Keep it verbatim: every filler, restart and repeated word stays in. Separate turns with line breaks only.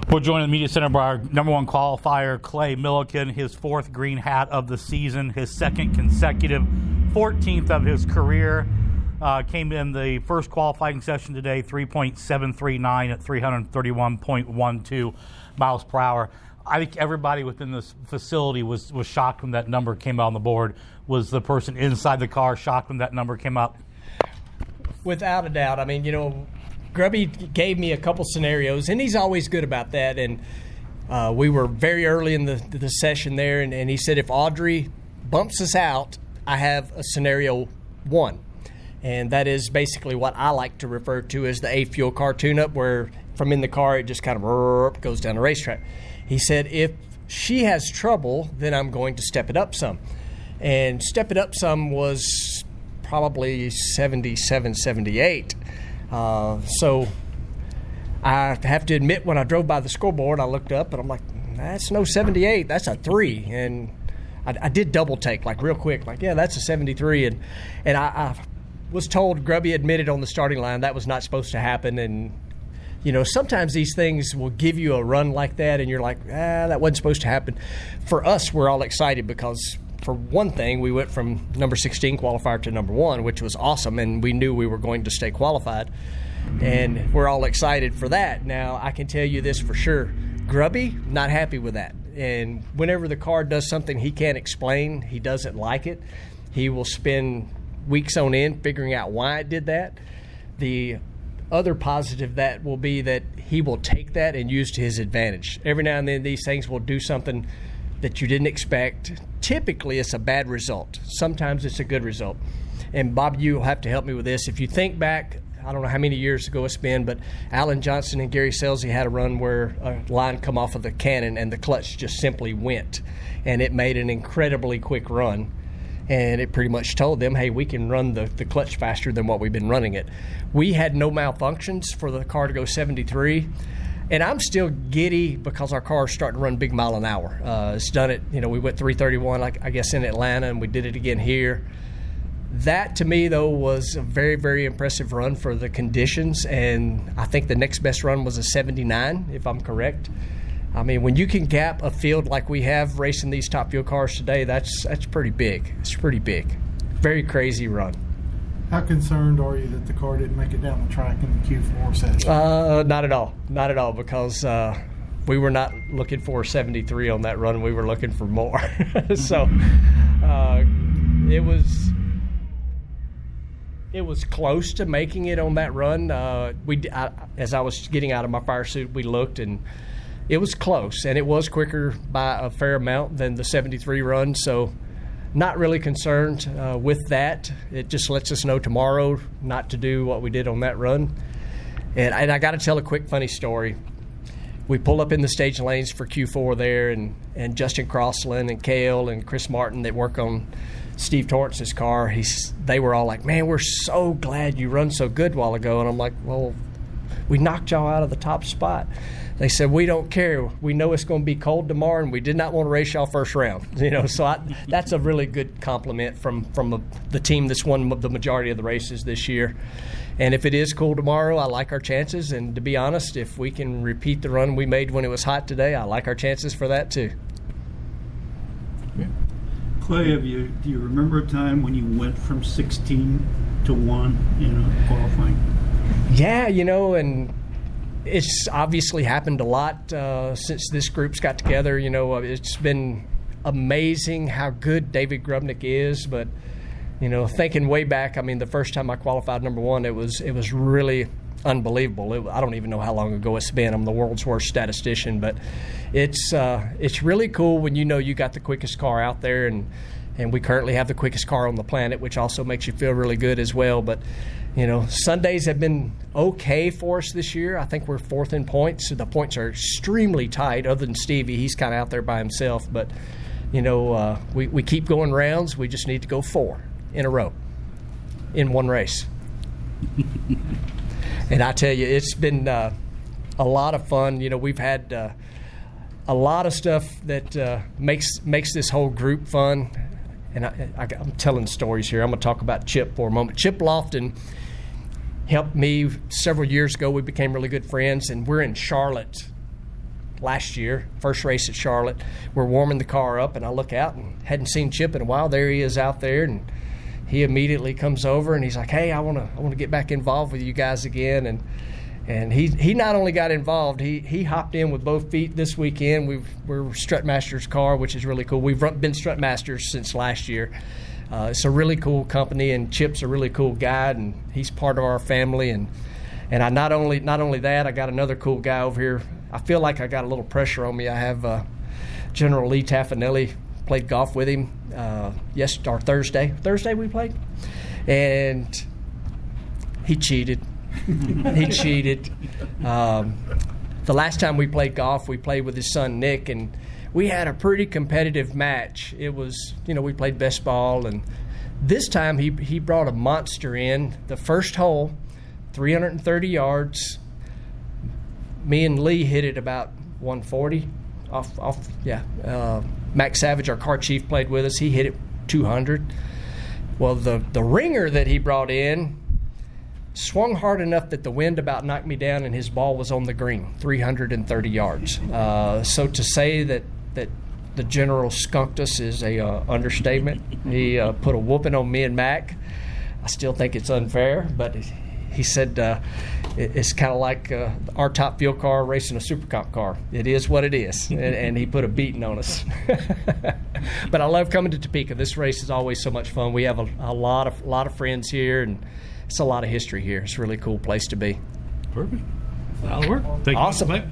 We're joined in the media center by our number one qualifier, Clay Millican, his fourth green hat of the season, his second consecutive, fourteenth of his career. Uh, came in the first qualifying session today, three point seven three nine at three thirty-one point one two miles per hour. I think everybody within this facility was, was shocked when that number came out on the board. Was the person inside the car shocked when that number came up?
Without a doubt. I mean, you know, Grubby gave me a couple scenarios, and he's always good about that. And uh, we were very early in the, the session there, and, and he said, if Audrey bumps us out, I have a scenario one. And that is basically what I like to refer to as the A-Fuel car tune-up, where from in the car it just kind of goes down the racetrack. He said, if she has trouble, then I'm going to step it up some. And step it up some was probably seventy-seven, seventy-eight. Uh, so I have to admit, when I drove by the scoreboard, I looked up and I'm like, that's no seventy-eight, that's a three. And I, I did double take, like real quick, like, yeah, that's a seventy-three. And and I, I was told, Grubby admitted on the starting line, that was not supposed to happen. And, you know, sometimes these things will give you a run like that and you're like, ah, that wasn't supposed to happen. For us, we're all excited because, for one thing, we went from number sixteen qualifier to number one, which was awesome, and we knew we were going to stay qualified. And we're all excited for that. Now, I can tell you this for sure. Grubby, not happy with that. And whenever the car does something he can't explain, he doesn't like it, he will spend weeks on end figuring out why it did that. The other positive that will be that he will take that and use to his advantage. Every now and then these things will do something that you didn't expect. Typically, it's a bad result. Sometimes it's a good result. And Bob, you'll have to help me with this. If you think back, I don't know how many years ago it's been, but Alan Johnson and Gary Selsey had a run where a line come off of the cannon and the clutch just simply went. And it made an incredibly quick run. And it pretty much told them, hey, we can run the, the clutch faster than what we've been running it. We had no malfunctions for the car to go seventy-three. And I'm still giddy because our car is starting to run big mile an hour. Uh, it's done it, you know, we went three thirty-one, like, I guess, in Atlanta, and we did it again here. That, to me, though, was a very, very impressive run for the conditions. And I think the next best run was a seventy-nine, if I'm correct. I mean, when you can gap a field like we have racing these top fuel cars today, that's that's pretty big. It's pretty big. Very crazy run.
How concerned are you that the car didn't make it down the track in the Q four session?
Uh, not at all. Not at all, because uh, we were not looking for seventy-three on that run. We were looking for more. so uh, it was it was close to making it on that run. Uh, we, I, as I was getting out of my fire suit, we looked, and it was close, and it was quicker by a fair amount than the seventy-three run. So not really concerned uh, with that. It just lets us know tomorrow not to do what we did on that run. And, and I got to tell a quick funny story. We pull up in the stage lanes for Q four there, and, and Justin Crossland and Cale and Chris Martin that work on Steve Torrance's car, he's, they were all like, man, we're so glad you run so good a while ago. And I'm like, well, we knocked y'all out of the top spot. They said, we don't care. We know it's going to be cold tomorrow, and we did not want to race y'all first round. You know, so I, that's a really good compliment from from a, the team that's won the majority of the races this year. And if it is cool tomorrow, I like our chances. And to be honest, if we can repeat the run we made when it was hot today, I like our chances for that too.
Yeah. Clay, have you do you remember a time when you went from sixteen to one in a qualifying?
Yeah, you know, and it's obviously happened a lot uh, since this group's got together. You know, it's been amazing how good David Grubnick is. But, you know, thinking way back, I mean, the first time I qualified number one, it was it was really unbelievable. It, I don't even know how long ago it's been. I'm the world's worst statistician. But it's uh, it's really cool when you know you got the quickest car out there. And, and we currently have the quickest car on the planet, which also makes you feel really good as well. But you know, Sundays have been okay for us this year. I think we're fourth in points. The points are extremely tight, other than Stevie. He's kind of out there by himself. But, you know, uh, we, we keep going rounds. We just need to go four in a row in one race. And I tell you, it's been uh, a lot of fun. You know, we've had uh, a lot of stuff that uh, makes makes this whole group fun. And I, I, I'm telling stories here. I'm going to talk about Chip for a moment. Chip Lofton helped me several years ago. We became really good friends, and we're in Charlotte last year, first race at Charlotte. We're warming the car up, and I look out and hadn't seen Chip in a while. There he is out there, and he immediately comes over and he's like, "Hey, I want to I want to get back involved with you guys again." And and he he not only got involved, he he hopped in with both feet this weekend. We've we're Strutmaster's car, which is really cool. We've been Strutmasters since last year. Uh, it's a really cool company, and Chip's a really cool guy, and he's part of our family. And and I not only not only that, I got another cool guy over here. I feel like I got a little pressure on me. I have uh, General Lee Taffanelli. Played golf with him uh, yes or Thursday. Thursday we played, and he cheated. he cheated. Um, the last time we played golf, we played with his son Nick, and we had a pretty competitive match. It was, you know, we played best ball, and this time he he brought a monster in. The first hole, three hundred thirty yards. Me and Lee hit it about one forty. Off, off, yeah. Uh, Max Savage, our car chief, played with us. He hit it two hundred. Well, the, the ringer that he brought in swung hard enough that the wind about knocked me down, and his ball was on the green, three hundred thirty yards. Uh, so to say that, that the General skunked us is a uh, understatement. He uh, put a whooping on me and Mac. I still think it's unfair, but he said uh, it, it's kind of like uh, our top fuel car racing a Super Comp car. It is what it is, and, and he put a beating on us. But I love coming to Topeka. This race is always so much fun. We have a, a lot of a lot of friends here, and it's a lot of history here. It's a really cool place to be.
Perfect. That'll work. Thank
Awesome.
you.